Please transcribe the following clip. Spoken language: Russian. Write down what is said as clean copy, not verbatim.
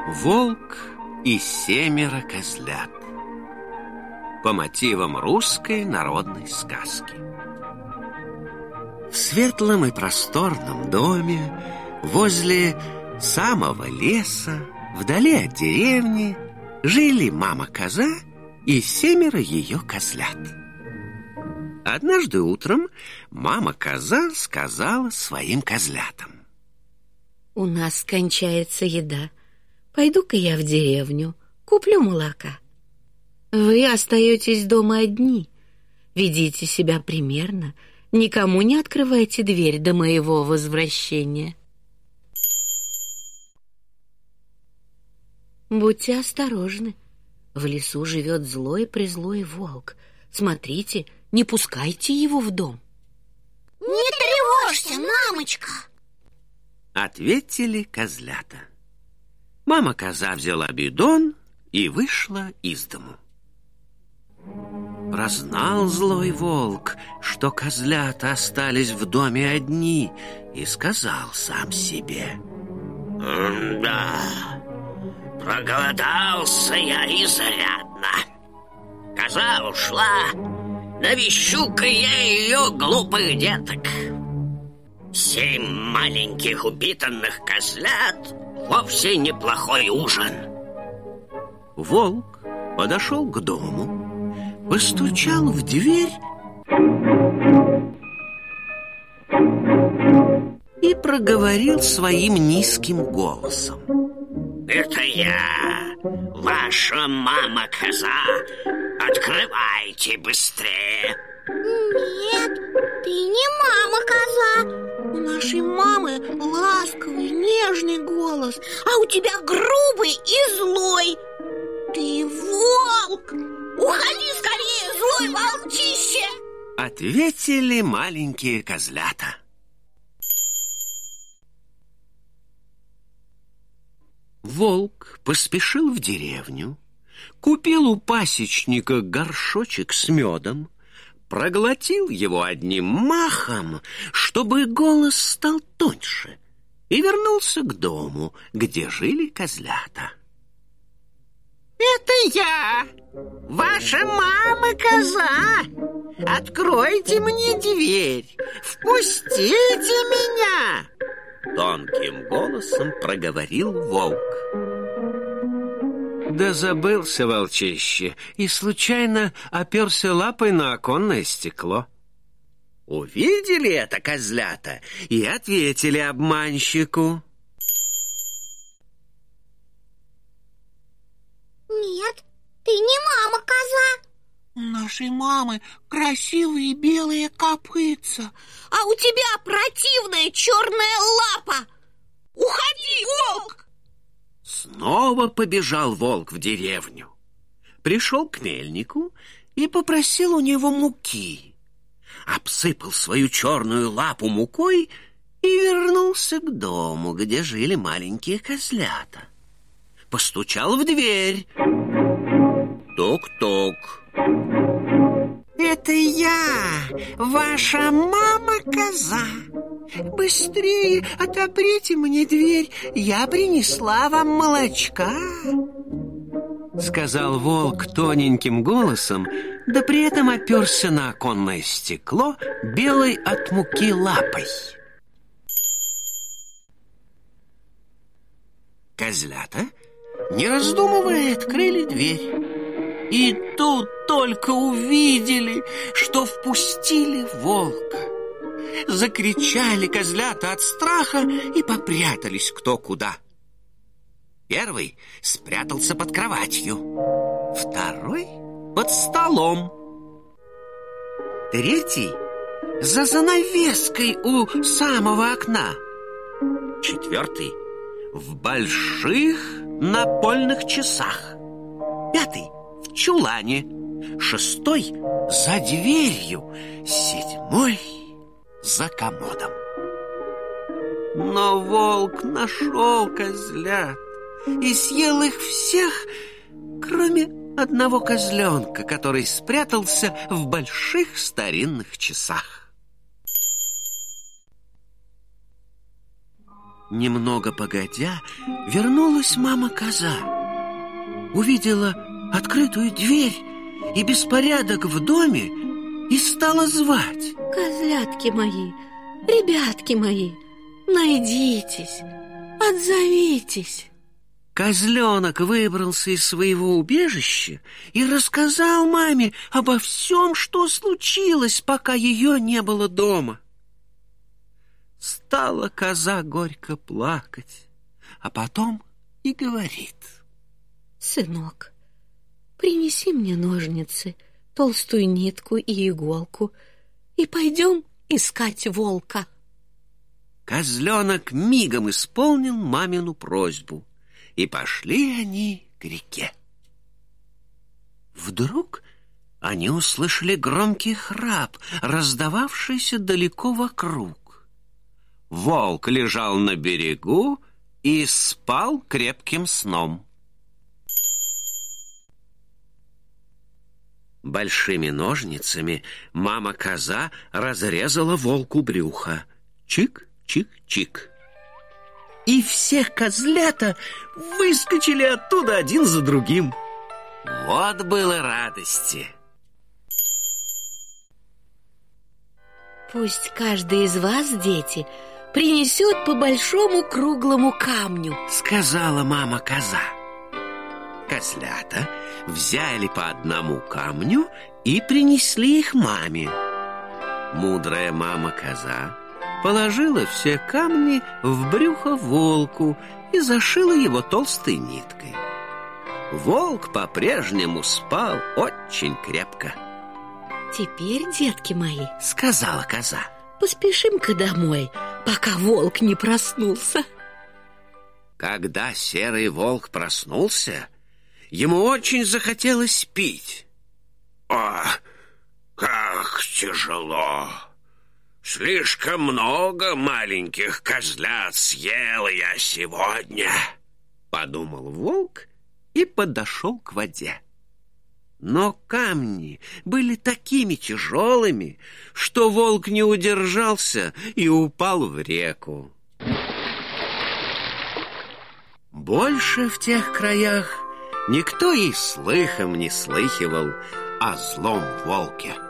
Волк и 7 козлят. По мотивам русской народной сказки. В светлом и просторном доме, возле самого леса, вдали от деревни, жили мама-коза и 7 ее козлят. Однажды утром мама-коза сказала своим козлятам: «У нас кончается еда. Пойду-ка я в деревню, куплю молока. Вы остаетесь дома одни. Ведите себя примерно, никому не открывайте дверь до моего возвращения. Будьте осторожны. В лесу живет злой-призлой волк. Смотрите, не пускайте его в дом». «Не тревожься, мамочка!» ответили козлята. Мама-коза взяла бидон и вышла из дому. Прознал злой волк, что козлята остались в доме одни, и сказал сам себе: «Да, проголодался я изрядно. Коза ушла, навещу-ка я ее глупых деток. 7 маленьких упитанных козлят — вовсе неплохой ужин». Волк подошел к дому, постучал в дверь и проговорил своим низким голосом: «Это я, ваша мама-коза. Открывайте быстрее». «Нет, ты не мама-коза. У нашей мамы ласковый, нежный голос, а у тебя грубый и злой. Ты волк! Уходи скорее, злой волчище!» ответили маленькие козлята. Волк поспешил в деревню, купил у пасечника горшочек с медом, проглотил его одним махом, чтобы голос стал тоньше, и вернулся к дому, где жили козлята. «Это я, ваша мама-коза. Откройте мне дверь, впустите меня!» Тонким голосом проговорил волк. Да забылся волчище и случайно оперся лапой на оконное стекло. Увидели это козлята и ответили обманщику: «Нет, ты не мама-коза. У нашей мамы красивые белые копытца, А у тебя противная черная лапа. Уходи, волк!» Снова побежал волк в деревню. Пришел к мельнику и попросил у него муки. Обсыпал свою черную лапу мукой и вернулся к дому, где жили маленькие козлята. Постучал в дверь. Тук-тук. «Это я, ваша мама-коза. Быстрее отоприте мне дверь, я принесла вам молочка», сказал волк тоненьким голосом, да при этом оперся на оконное стекло белой от муки лапой. Козлята, не раздумывая, открыли дверь. И тут только увидели, что впустили волка. Закричали козлята от страха и попрятались кто куда. Первый спрятался под кроватью, второй под столом, третий за занавеской у самого окна, четвертый в больших напольных часах, пятый в чулане, шестой за дверью, седьмой за комодом. Но волк нашел козлят и съел их всех, кроме одного козленка, который спрятался в больших старинных часах. Немного погодя, вернулась мама-коза. Увидела открытую дверь и беспорядок в доме и стала звать. Козлятки мои, ребятки мои, найдитесь, отзовитесь. Козленок выбрался из своего убежища и рассказал маме обо всем, что случилось, пока ее не было дома. Стала коза горько плакать, а потом и говорит: сынок, принеси мне ножницы, толстую нитку и иголку, и пойдем искать волка. Козленок мигом исполнил мамину просьбу, и пошли они к реке. Вдруг они услышали громкий храп, раздававшийся далеко вокруг. Волк лежал на берегу и спал крепким сном. Большими ножницами мама-коза разрезала волку брюхо. Чик-чик-чик. И все козлята выскочили оттуда один за другим. Вот было радости. Пусть каждый из вас, дети, принесет по большому круглому камню, сказала мама-коза. Козлята взяли по одному камню и принесли их маме. Мудрая мама-коза положила все камни в брюхо волку и зашила его толстой ниткой. Волк по-прежнему спал очень крепко. Теперь, детки мои, сказала коза, поспешим-ка домой, пока волк не проснулся. Когда серый волк проснулся, ему очень захотелось пить. Ах, как тяжело! Слишком много маленьких козлят съел я сегодня, подумал волк и подошел к воде. Но камни были такими тяжелыми, что волк не удержался и упал в реку. Больше в тех краях никто и слыхом не слыхивал о злом волке.